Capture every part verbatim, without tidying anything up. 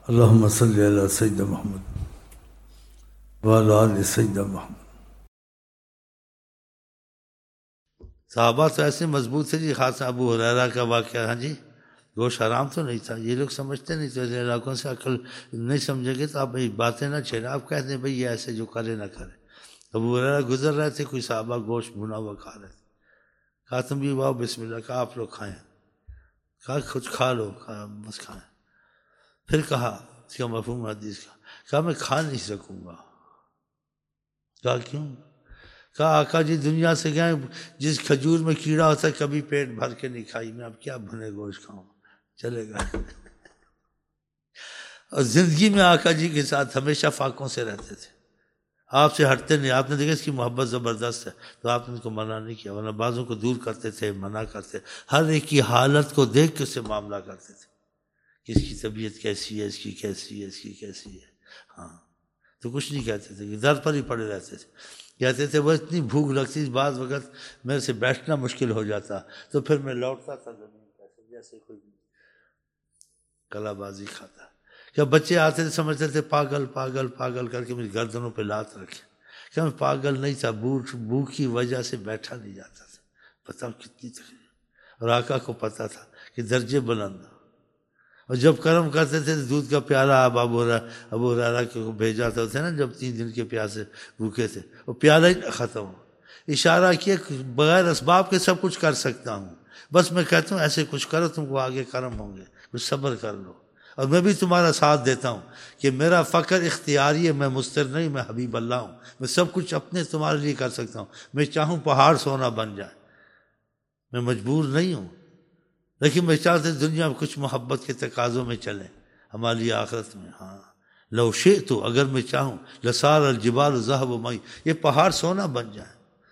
اللہم صلی علی سیدنا محمد وعلی آل سیدنا محمد۔ صحابہ تو ایسے مضبوط تھے جی، خاص ابو ہریرہ کا واقعہ، ہاں جی گوشت حرام تو نہیں تھا، یہ لوگ سمجھتے نہیں تو ایسے علاقوں سے عقل نہیں سمجھے گے تو آپ باتیں نہ چھیڑیں، آپ کہتے ہیں بھئی یہ ایسے جو کرے نہ کرے۔ ابو ہریرہ گزر رہے تھے، کوئی صحابہ گوشت بھنا ہوا کھا رہے تھے، کہا تم بھی واؤ بسم اللہ، کہا آپ لوگ کھائیں، کہا کچھ کھا لو، کہا بس کھائیں۔ پھر کہا اس کا مفہوم حدیث کا، کہا میں کھا نہیں سکوں گا۔ کہا کیوں؟ کہا آقا جی دنیا سے گئے، جس کھجور میں کیڑا ہوتا ہے کبھی پیٹ بھر کے نہیں کھائی، میں اب کیا بھنے گوشت کھاؤں، چلے گا۔ اور زندگی میں آقا جی کے ساتھ ہمیشہ فاقوں سے رہتے تھے، آپ سے ہٹتے نہیں، آپ نے دیکھا اس کی محبت زبردست ہے تو آپ نے ان کو منع نہیں کیا، ورنہ بعضوں کو دور کرتے تھے، منع کرتے، ہر ایک کی حالت کو دیکھ کے اسے معاملہ کرتے تھے، اس کی طبیعت کیسی ہے، اس کی کیسی ہے، اس کی کیسی ہے، ہاں تو کچھ نہیں کہتے تھے، در پر ہی پڑے رہتے تھے، کہتے تھے وہ اتنی بھوک لگتی بعض وقت میرے سے بیٹھنا مشکل ہو جاتا تو پھر میں لوٹتا تھا زمین پر جیسے کوئی کلا بازی کھاتا۔ کیا بچے آتے تھے سمجھتے تھے پاگل پاگل پاگل کر کے میری گردنوں پہ لات رکھے، کیا میں پاگل نہیں تھا، بھوک بھوک کی وجہ سے بیٹھا نہیں جاتا تھا، بتاؤ کتنی تکلیف، اور آقا کو پتا تھا کہ درجے بلند، اور جب کرم کرتے تھے دودھ کا پیالہ اب ابو ابو ہریرہ کو بھیجا تھا نا، جب تین دن کے پیاسے بھوکے تھے، وہ پیالہ ہی نہ ختم ہو، اشارہ کیا بغیر اسباب کے سب کچھ کر سکتا ہوں، بس میں کہتا ہوں ایسے کچھ کرو تم کو آگے کرم ہوں گے، کچھ صبر کر لو، اور میں بھی تمہارا ساتھ دیتا ہوں کہ میرا فقر اختیاری ہے، میں مستر نہیں، میں حبیب اللہ ہوں، میں سب کچھ اپنے تمہارے لیے کر سکتا ہوں، میں چاہوں پہاڑ سونا بن جائے، میں مجبور نہیں ہوں، لیکن میں چاہتے دنیا میں کچھ محبت کے تقاضوں میں چلیں ہماری آخرت میں، ہاں لو شئت، اگر میں چاہوں، لصار الجبال ذهب معی، یہ پہاڑ سونا بن جائے۔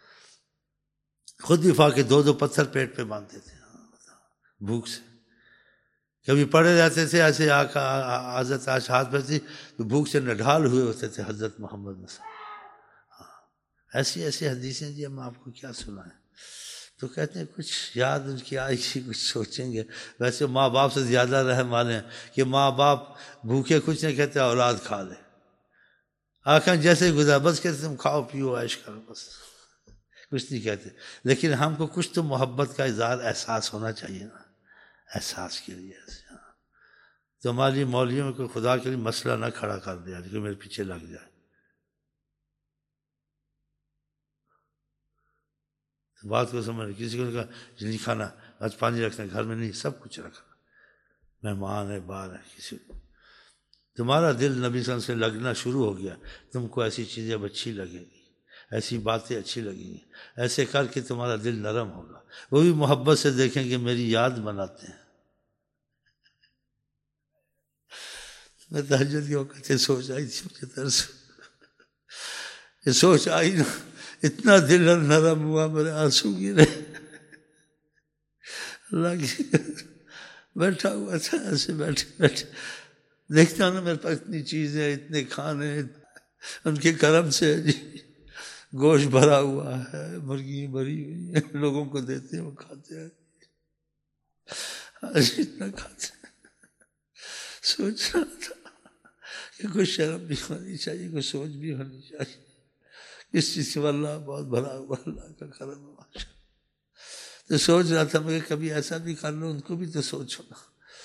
خود دفاع کے دو دو پتھر پیٹ پہ باندھتے تھے بھوک سے، کبھی پڑے رہتے تھے ایسے آقا حضرت عائشہ ہاتھ پہ تھی تو بھوک سے نڈھال ہوئے ہوتے تھے حضرت محمد صلی اللہ علیہ وسلم، ہاں ایسی ایسی حدیثیں جی ہم آپ کو کیا سنائیں، تو کہتے ہیں کچھ یاد ان کی آئی تھی، کچھ سوچیں گے، ویسے ماں باپ سے زیادہ رحم والے ہیں کہ ماں باپ بھوکے کچھ نہیں کہتے، اولاد کھا لے، آقا جیسے گزار بس کہتے تم کھاؤ پیو عیش کرو، بس کچھ نہیں کہتے، لیکن ہم کو کچھ تو محبت کا اظہار احساس ہونا چاہیے نا، احساس کے لیے تو ہماری مولویوں میں کوئی خدا کے لیے مسئلہ نہ کھڑا کر دیا کہ میرے پیچھے لگ جائے، بات کو سمجھ، کسی کو کہا نہیں کھانا، آج پانی رکھنا گھر میں، نہیں سب کچھ رکھنا، مہمان ہے باہر ہے، کسی کو تمہارا دل نبی صلی اللہ علیہ وسلم سے لگنا شروع ہو گیا، تم کو ایسی چیزیں اب اچھی لگے گی، ایسی باتیں اچھی لگیں گی، ایسے کر کے تمہارا دل نرم ہوگا، وہ بھی محبت سے دیکھیں کہ میری یاد بناتے ہیں۔ میں تہجد کے وقت سے سوچ آئی تھی، مجھے ترس یہ سوچ آئی نا، اتنا دل نرم ہوا، میرے آنسو گرے، اللہ کی بیٹھا ہوا تھا ایسے بیٹھے بیٹھے دیکھتا نا میرے پاس اتنی چیزیں، اتنے کھانے، ان کے کرم سے جی گوشت بھرا ہوا ہے، مرغی بھری ہوئی ہے، لوگوں کو دیتے ہیں وہ کھاتے ہیں، آج اتنا کھاتے ہیں، سوچ رہا تھا کہ کوئی شرم بھی ہونی چاہیے، کوئی سوچ بھی ہونی چاہیے، اس چیز سے اللہ بہت بھرا ہوا، اللہ کا کرم ہے، تو سوچ رہا تھا میں کبھی ایسا بھی کر لوں، ان کو بھی تو سوچو نا،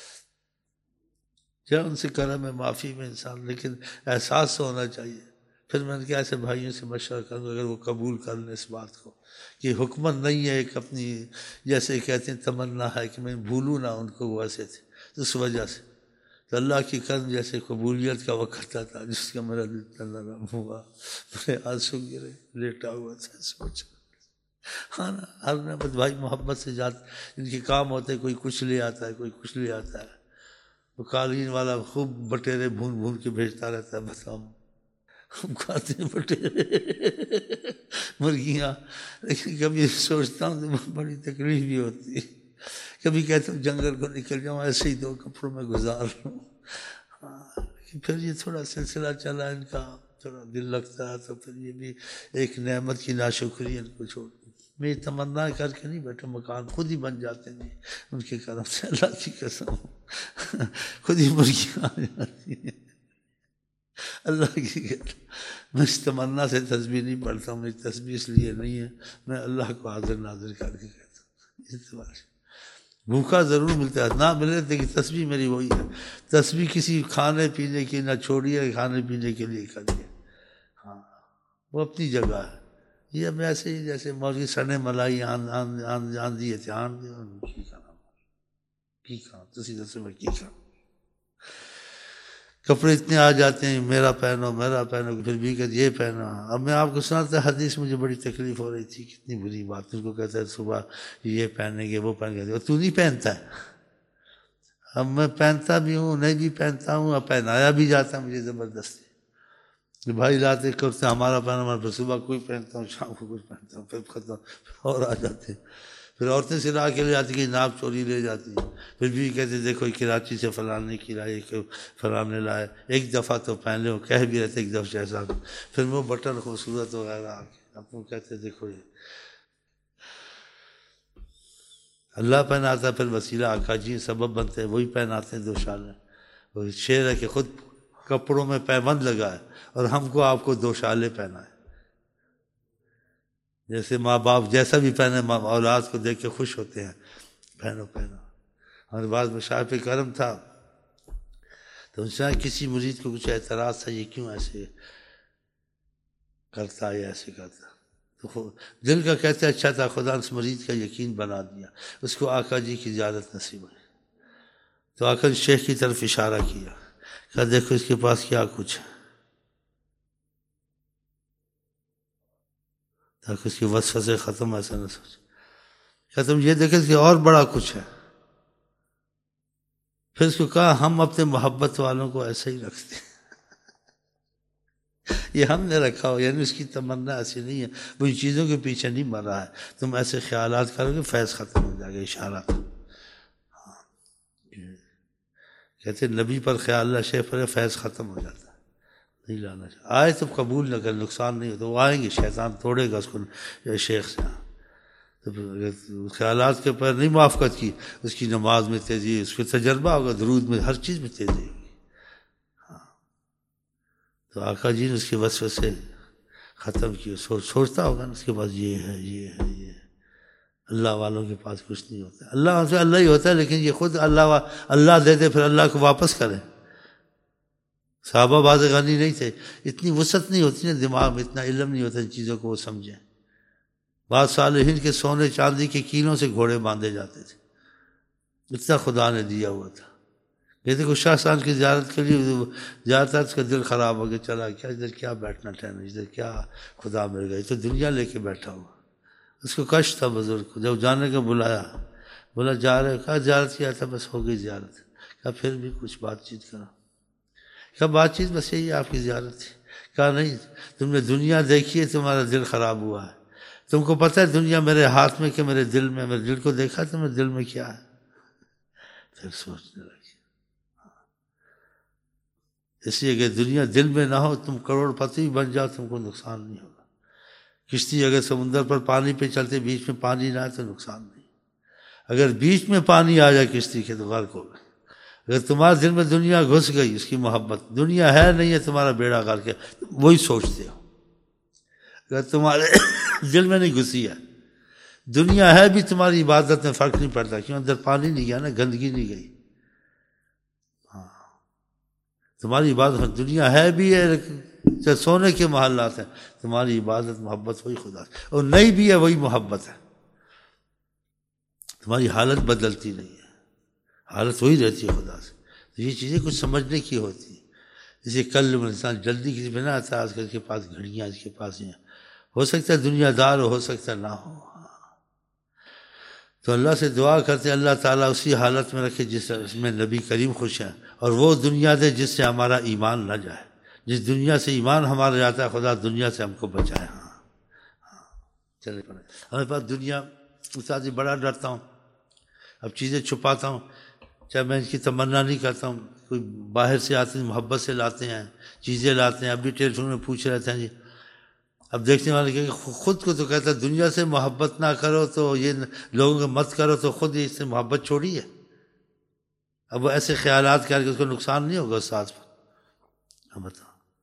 کیا ان سے کرم ہے، معافی میں انسان، لیکن احساس تو ہونا چاہیے۔ پھر میں نے کہا ایسے بھائیوں سے مشورہ کروں اگر وہ قبول کر لیں اس بات کو کہ حکمت نہیں ہے، ایک اپنی جیسے کہتے ہیں تمنا ہے کہ میں بھولوں نہ ان کو، وہ ایسے تھے تو اس وجہ سے تو اللہ کی کرم جیسے قبولیت کا وقت تھا جس کا میرا دل نرم ہوا، میرے آنسو گرے، لیٹا ہوا تھا، سوچ ہاں نا، ہر نعمت بھائی محبت سے جات ان کے کام ہوتے، کوئی کچھ لے آتا ہے، کوئی کچھ لے آتا ہے، تو قالین والا خوب بٹیرے بھون بھون کے بھیجتا رہتا ہے، بتاؤ ہم کھاتے ہیں بٹیرے مرغیاں، لیکن کبھی سوچتا ہوں تو بڑی تکلیف بھی ہوتی ہے، کبھی کہتا ہوں جنگل کو نکل جاؤں ایسے ہی دو کپڑوں میں گزار لوں، ہاں پھر یہ تھوڑا سلسلہ چلا ان کا، تھوڑا دل لگتا ہے تو پھر یہ بھی ایک نعمت کی ناشکری ان کو چھوڑ، میں تمنا کر کے نہیں بیٹھا، مکان خود ہی بن جاتے ہیں ان کے کرم سے، اللہ کی قسم، خود ہی مرغیاں آ جاتی ہیں۔ اللہ کی کہتا میں اس تمنا سے تسبیح نہیں پڑھتا ہوں، میری تسبیح اس لیے نہیں ہے، میں اللہ کو حاضر ناظر کر کے کہتا ہوں اس اعتبار سے۔ بھوکا ضرور ملتا ہے، نہ ملے لیکن تسبیح میری وہی ہے۔ تسبیح کسی کھانے پینے کی نہ چھوڑی ہے، کھانے پینے کے لیے کریے، ہاں وہ اپنی جگہ ہے۔ یہ اب ایسے ہی جیسے موجود سنے ملائی آندھی ہے دھیان کی کھانا کی کھانا تسی دسو میں کی کھانا۔ کپڑے اتنے آ جاتے ہیں، میرا پہنو میرا پہنو، پھر بھی کہتے یہ پہنو۔ اب میں آپ کو سناتا حدیث، مجھے بڑی تکلیف ہو رہی تھی، کتنی بری بات۔ اس کو کہتا ہے صبح یہ پہنیں گے وہ پہن گے، تو نہیں پہنتا ہے۔ اب میں پہنتا بھی ہوں نہیں بھی پہنتا ہوں، اب پہنایا بھی جاتا ہے مجھے زبردستی۔ بھائی لاتے کرتے ہمارا پہنا، پھر صبح کوئی پہنتا ہوں، شام کو کچھ پہنتا ہوں، پھر ختم، پھر اور آ جاتے ہیں۔ پھر عورتیں سلا کے لے جاتی کہ ناپ چوری لے جاتی ہیں، پھر بھی کہتے دیکھو کراچی سے فلاں نے کھلائے، فلاں نے لائے، ایک دفعہ تو پہن لے، وہ کہہ بھی رہتے ایک دفعہ ایسا، پھر وہ بٹن خوبصورت وغیرہ آ کے اب وہ کہتے دیکھو یہ اللہ پہناتا ہے، پھر وسیلہ آقا جی سبب بنتے ہیں، وہی پہناتے ہیں دو شالیں۔ وہ شعر ہے کہ خود کپڑوں میں پیبند لگا ہے اور ہم کو آپ کو دو شالیں پہنائے۔ جیسے ماں باپ جیسا بھی پہنے ماں اولاد کو دیکھ کے خوش ہوتے ہیں، پہنو پہنو۔ ہمارے بعد میں شاہ کرم تھا تو ان سے کسی مرید کو کچھ اعتراض تھا، یہ کیوں ایسے کرتا ہے ایسے کرتا، تو دل کا کہتے اچھا تھا، خدا اس مرید کا یقین بنا دیا، اس کو آقا جی کی زیارت نصیب ہوئی۔ تو آقا جی شیخ کی طرف اشارہ کیا، کہا دیکھو اس کے پاس کیا کچھ ہے، تاکہ اس کی وسوسے ختم، ایسا نہ سوچ۔ کہا تم یہ دیکھیں کہ اور بڑا کچھ ہے۔ پھر اس کو کہا ہم اپنے محبت والوں کو ایسے ہی رکھتے ہیں، یہ ہم نے رکھا ہو، یعنی اس کی تمنا ایسی نہیں ہے، وہ ان چیزوں کے پیچھے نہیں مر رہا ہے، تم ایسے خیالات کرو گے فیض ختم ہو جائے گا، اشارہ۔ کہتے نبی پر خیال اللہ شیخ پر فیض ختم ہو جاتا ہے، نہیں لانا چاہیے۔ آئے تو قبول نہ کر، نقصان نہیں ہوتا، وہ آئیں گے، شیطان توڑے گا اس کو شیخ سے۔ تو خیالات کے پر نہیں موافقت کی، اس کی نماز میں تیزی، اس کے تجربہ ہوگا، درود میں، ہر چیز میں تیزی ہوگی۔ ہاں تو آقا جی نے اس کے وسوسے ختم کیے، سوچ سوچتا ہوگا نا اس کے پاس یہ ہے یہ ہے یہ ہے۔ اللہ والوں کے پاس کچھ نہیں ہوتا، اللہ سے اللہ ہی ہوتا ہے، لیکن یہ خود اللہ اللہ دے دے پھر اللہ کو واپس کرے۔ صحابہ باز غنی نہیں تھے، اتنی وسعت نہیں ہوتی نا دماغ میں، اتنا علم نہیں ہوتا ان چیزوں کو وہ سمجھیں۔ بعض صالحین کے سونے چاندی کے کیلوں سے گھوڑے باندھے جاتے تھے، اتنا خدا نے دیا ہوا تھا۔ یہ دیکھو شاہ صاحب کی زیارت کے لیے جاتا، اس کا دل خراب ہو گیا، چلا کیا ادھر کیا بیٹھنا ٹھہرنا، ادھر کیا خدا مل گئی، تو دنیا لے کے بیٹھا ہوا۔ اس کو کشٹ تھا بزرگ کو، جب جانے کا بلایا، بولا جا رہے، کہا زیارت کیا تھا، بس ہو گئی زیارت۔ کہا پھر بھی کچھ بات چیت کرا، کہا بات چیت بس یہی آپ کی زیارت تھی۔ کہا نہیں، تم نے دنیا دیکھی ہے، تمہارا دل خراب ہوا ہے، تم کو پتہ ہے دنیا میرے ہاتھ میں کہ میرے دل میں، میرے دل کو دیکھا تو میرے دل میں کیا ہے۔ پھر سوچنے لگے، اس لیے کہ دنیا دل میں نہ ہو، تم کروڑ پتی بھی بن جاؤ، تم کو نقصان نہیں ہوگا۔ کشتی اگر سمندر پر پانی پہ چلتے، بیچ میں پانی نہ آئے تو نقصان نہیں، اگر بیچ میں پانی آ جائے کشتی کے تو غرق ہوگا۔ اگر تمہارے دل میں دنیا گھس گئی، اس کی محبت، دنیا ہے نہیں ہے تمہارا بیڑا غرق ہے، وہی سوچتے ہو۔ اگر تمہارے دل میں نہیں گھسی ہے، دنیا ہے بھی تمہاری عبادت میں فرق نہیں پڑتا، کیوں اندر پانی نہیں گیا نا، گندگی نہیں گئی۔ ہاں تمہاری عبادت میں دنیا ہے بھی ہے، چاہے سونے کے محلات ہیں، تمہاری عبادت محبت وہی خدا سے، اور نہیں بھی ہے وہی محبت ہے، تمہاری حالت بدلتی نہیں ہے، حالت وہی رہتی ہے خدا سے۔ تو یہ چیزیں کچھ سمجھنے کی ہوتی ہیں۔ جیسے کل انسان جلدی کسی پہ نہ آتا، آج کل کے پاس گھڑیاں، اس کے پاس ہیں، ہو سکتا ہے دنیا دار ہو، ہو سکتا ہے نہ ہو۔ تو اللہ سے دعا کرتے اللہ تعالیٰ اسی حالت میں رکھے جس میں نبی کریم خوش ہیں، اور وہ دنیا دے جس سے ہمارا ایمان نہ جائے۔ جس دنیا سے ایمان ہمارا جاتا ہے، خدا دنیا سے ہم کو بچائے۔ ہاں ہاں چلے پڑے ہمارے پاس دنیا، استاد جی بڑا ڈرتا ہوں، اب چیزیں چھپاتا ہوں، چاہے میں ان کی تمنا نہیں کرتا ہوں، کوئی باہر سے آتے ہیں محبت سے لاتے ہیں، چیزیں لاتے ہیں، اب بھی ٹیلیفون میں پوچھ رہے تھے جی، اب دیکھنے والے کہ خود کو تو کہتا ہے دنیا سے محبت نہ کرو، تو یہ لوگوں کو مت کرو، تو خود اس سے محبت چھوڑی ہے۔ اب وہ ایسے خیالات کر کے اس کو نقصان نہیں ہوگا استاد پر؟ اب بتاؤ،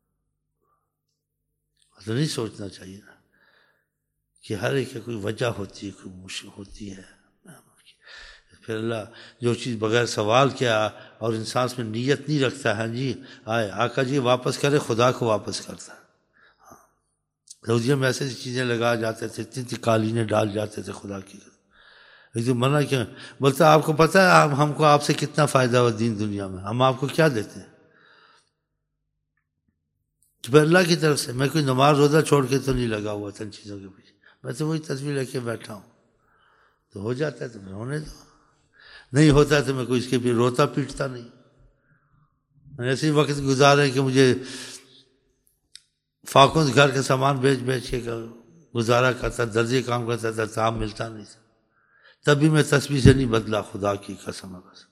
تو نہیں سوچنا چاہیے نا کہ ہر ایک کی کوئی وجہ ہوتی ہے، کوئی مشکل ہوتی ہے. پھر اللہ جو چیز بغیر سوال کیا اور انسان اس میں نیت نہیں رکھتا ہے، جی آئے آقا جی واپس کرے، خدا کو واپس کرتا ہے. سعودیہ میں ایسے ایسی چیزیں لگا جاتے تھے، اتنی اتنی قالینیں ڈال جاتے تھے خدا کی. لیکن منع کیا بولتا آپ کو پتہ ہے آپ ہم کو آپ سے کتنا فائدہ ہوا دین دنیا میں، ہم آپ کو کیا دیتے ہیں؟ تو پھر اللہ کی طرف سے میں کوئی نماز روزہ چھوڑ کے تو نہیں لگا ہوا تھا ان چیزوں کے پیچھے، میں تو وہی تصویر لے کے بیٹھا ہوں. تو ہو جاتا ہے تو پھر ہونے دو، نہیں ہوتا ہے تو میں کوئی اس کے بھی روتا پیٹتا نہیں. میں ایسے ہی وقت گزارے کہ مجھے فاقوں سے گھر کے سامان بیچ بیچ کے گزارا کرتا، درجے کام کرتا تھا، کام ملتا نہیں تھا. تبھی میں تسبیح سے نہیں بدلا، خدا کی قسم ہے. بس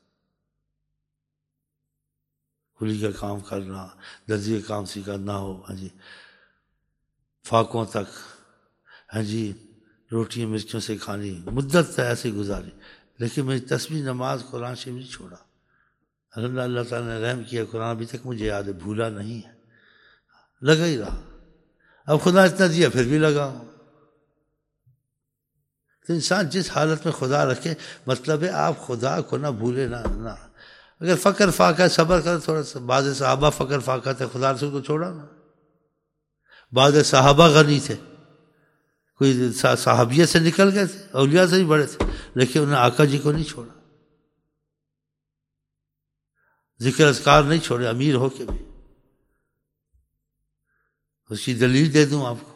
کلی کا کام کرنا، درجے کا کام سیکھا نہ ہو، ہاں جی فاقوں تک، ہاں جی روٹیاں مرچوں سے کھانی، مدت ایسے گزاری. لیکن میں تسبیح نماز قرآن شریف نہیں چھوڑا. الحمدللہ اللہ تعالیٰ نے رحم کیا، قرآن ابھی تک مجھے یاد ہے، بھولا نہیں ہے، لگا ہی رہا. اب خدا اتنا دیا پھر بھی لگا ہوں. تو انسان جس حالت میں خدا رکھے، مطلب ہے آپ خدا کو نہ بھولے نہ نہ اگر فقر فاقہ صبر کر تھوڑا سا. بعض صحابہ فقر فاقہ تھے، خدا رسول کو چھوڑا نا. بعض صحابہ غنی تھے، کوئی صحابیت سے نکل گئے تھے، اولیاء سے ہی بڑے تھے، لیکن انہوں نے آقا جی کو نہیں چھوڑا، ذکر اذکار نہیں چھوڑے، امیر ہو کے بھی. اس کی دلیل دے دوں آپ کو.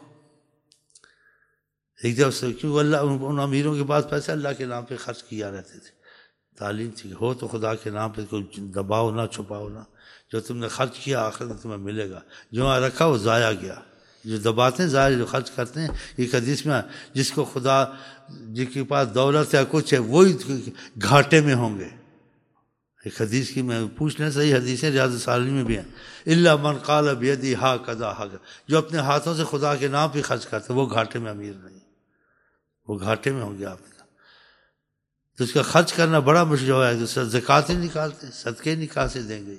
ایک جب سے کیوں اللہ ان امیروں کے پاس پیسے اللہ کے نام پہ خرچ کیا رہتے تھے. تعلیم تھی ہو تو خدا کے نام پہ کوئی دباؤ نہ چھپاؤ نہ، جو تم نے خرچ کیا آخر میں تمہیں ملے گا، جو وہاں رکھا وہ ضائع گیا. جو دباتے ہیں ضائع، جو خرچ کرتے ہیں. ایک حدیث میں جس کو خدا جس کے پاس دولت یا کچھ ہے وہی گھاٹے میں ہوں گے. ایک حدیث کی میں پوچھ لیں، صحیح حدیثیں ریاض الصالحین میں بھی ہیں. الا من قال بیدی ہاکذا ہاکذا، جو اپنے ہاتھوں سے خدا کے نام پہ خرچ کرتے وہ گھاٹے میں امیر نہیں، وہ گھاٹے میں ہوں گے. آپ کا تو اس کا خرچ کرنا بڑا مشکل ہے. زکوٰۃ نکالتے، صدقے نکال سے دیں گے.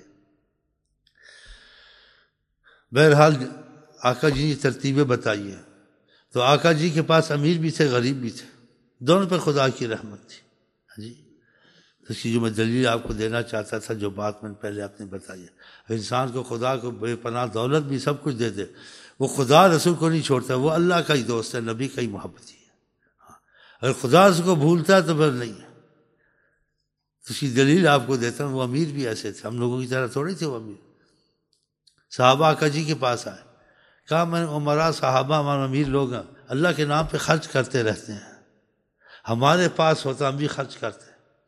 بہرحال آقا جی نے ترتیبیں بتائیے. تو آقا جی کے پاس امیر بھی تھے، غریب بھی تھے، دونوں پہ خدا کی رحمت تھی. ہاں جی اس کی جو میں دلیل آپ کو دینا چاہتا تھا، جو بات میں نے پہلے آپ نے بتائی ہے، انسان کو خدا کو بے پناہ دولت بھی سب کچھ دے دے، وہ خدا رسول کو نہیں چھوڑتا، وہ اللہ کا ہی دوست ہے، نبی کا ہی محبت ہی ہے. اگر خدا رسول کو بھولتا ہے تو پھر نہیں ہے. اس کی دلیل آپ کو دیتا ہوں. وہ امیر بھی ایسے تھے، ہم لوگوں کی طرح تھوڑے تھے وہ امیر. صحابہ آقا جی کے پاس آئے، کہا میں عمرا صحابہ ہمارے امیر لوگ ہیں، اللہ کے نام پہ خرچ کرتے رہتے ہیں، ہمارے پاس ہوتا ہم بھی خرچ کرتے.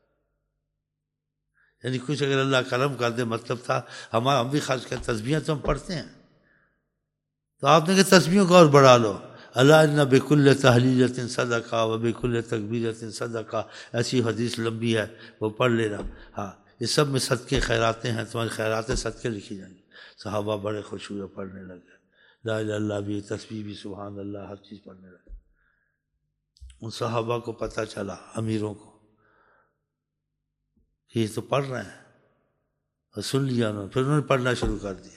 یعنی کچھ اگر اللہ کرم کر دے، مطلب تھا ہمارا ہم بھی خرچ کرتے. تسبیحیں تو ہم پڑھتے ہیں، تو آپ نے کہ تسبیحوں کو اور بڑھا لو. اللہ ان بکل تحلیلۃ صدقہ و بکل تکبیرۃ صدقہ، ایسی حدیث لمبی ہے وہ پڑھ لینا. ہاں یہ سب میں صدقے خیراتیں ہیں، تمہاری خیراتیں صدقے لکھی جائیں گی. صحابہ بڑے خوش ہوئے، پڑھنے لگے لا الہ الا اللہ بھی، تسبیح بھی، سبحان اللہ، ہر چیز پڑھنے لگے. ان صحابہ کو پتہ چلا، امیروں کو، کہ یہ تو پڑھ رہے ہیں، اور سن لیا انہوں نے. پھر انہوں نے پڑھنا شروع کر دیا.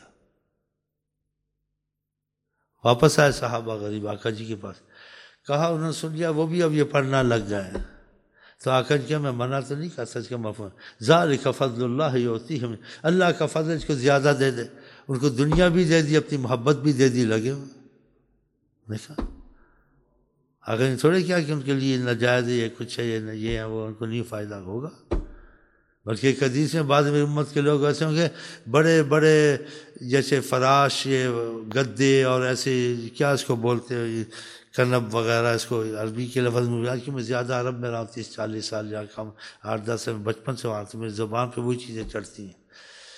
واپس آئے صحابہ غریب آقا جی کے پاس، کہا انہوں نے سن لیا، وہ بھی اب یہ پڑھنا لگ گئے ہیں. تو آقا جی کیا میں منع تو نہیں کر سچ کا مفہوم ذالک فضل اللہ یؤتیہ، اللہ کا فضل اس کو زیادہ دے دے. ان کو دنیا بھی دے دی، اپنی محبت بھی دے دی، لگے ہوئے. دیکھا اگر نے تھوڑے کیا کہ ان کے لیے ناجائز ہے، یہ کچھ ہے، یہ یہ ہے، وہ ان کو نہیں فائدہ ہوگا. بلکہ ایک حدیث میں بعض میری امت کے لوگ ایسے ہوں گے، بڑے بڑے جیسے فراش، یہ گدے اور ایسے کیا اس کو بولتے ہیں، کنب وغیرہ، اس کو عربی کے لفظ میں، کہ میں زیادہ عرب میں رہا ہوں، تیس چالیس سال یا کم، آٹھ دس سال بچپن سے وہاں تو میری زبان پہ وہی چیزیں چڑھتی ہیں.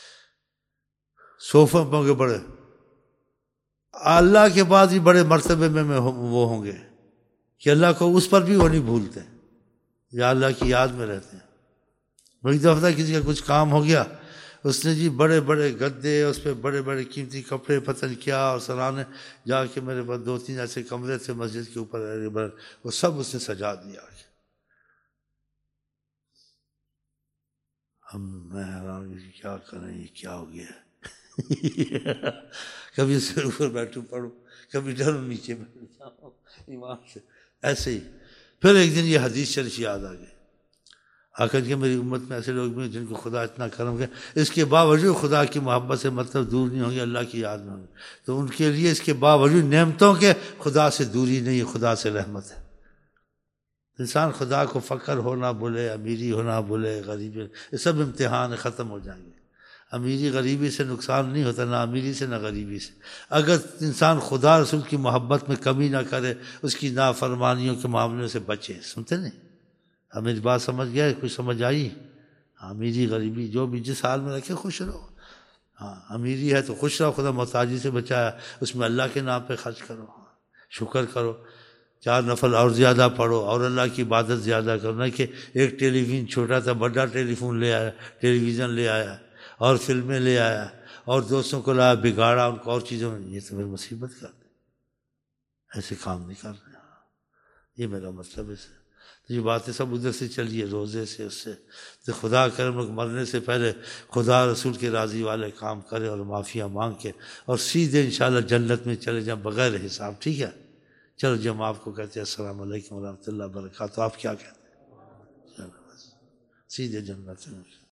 صوفوں پہ ہوں گے بڑے، اللہ کے بعد بھی بڑے مرتبے میں وہ ہوں گے کہ اللہ کو اس پر بھی وہ نہیں بھولتے، یا اللہ کی یاد میں رہتے ہیں. ایک دفعہ کسی کا کچھ کام ہو گیا، اس نے جی بڑے بڑے گدے، اس پہ بڑے بڑے قیمتی کپڑے، پتہ نہیں کیا، اور سرانے جا کے، میرے پاس دو تین ایسے کمرے تھے مسجد کے اوپر، وہ سب اس نے سجا دیا. ہم میں حیران کہ کیا کریں، یہ کیا ہو گیا کبھی اس سے اوپر بیٹھوں پڑھوں، کبھی ڈروں نیچے بیٹھ جاؤں ایمان سے، ایسے ہی۔ پھر ایک دن یہ حدیث شریف یاد آ گئی، آخر کہ میری امت میں ایسے لوگ بھی ہیں جن کو خدا اتنا کرم کیا، اس کے باوجود خدا کی محبت سے مطلب دور نہیں ہوں گے، اللہ کی یاد میں ہوں گے، تو ان کے لیے اس کے باوجود نعمتوں کے خدا سے دوری نہیں، خدا سے رحمت ہے۔ انسان خدا کو فقر ہونا بھولے، امیری ہونا بھولے، غریبی، یہ سب امتحان ختم ہو جائیں گے۔ امیری غریبی سے نقصان نہیں ہوتا، نہ امیری سے نہ غریبی سے۔ اگر انسان خدا رسول کی محبت میں کمی نہ کرے، اس کی نافرمانیوں کے معاملے سے بچے، سنتے نہیں؟ ہم میری بات سمجھ گئے؟ کچھ سمجھ آئی؟ امیری غریبی جو بھی جس حال میں رکھے خوش رہو۔ ہاں امیری ہے تو خوش رہو، خدا محتاجی سے بچایا، اس میں اللہ کے نام پہ خرچ کرو، شکر کرو، چار نفل اور زیادہ پڑھو اور اللہ کی عبادت زیادہ کرو، نہ کہ ایک ٹیلی ویژن چھوٹا تھا بڑا ٹیلی فون لے آیا، ٹیلی ویژن لے آیا اور فلمیں لے آیا اور دوستوں کو لایا، بگاڑا ان کو اور چیزوں میں، یہ تو پھر مصیبت کر دیں، ایسے کام نہیں کر رہے۔ یہ میرا مطلب ہے، تو یہ باتیں سب ادھر سے چلیے، روزے سے، اس سے تو خدا کرم لوگ مرنے سے پہلے خدا رسول کے راضی والے کام کرے اور معافیاں مانگ کے اور سیدھے انشاءاللہ جنت میں چلے جائیں بغیر حساب، ٹھیک ہے؟ چلو جی ہم آپ کو کہتے ہیں السلام علیکم ورحمۃ اللہ وبرکاتہ، آپ کیا کہتے ہیں؟ چلو بس سیدھے جنت میں۔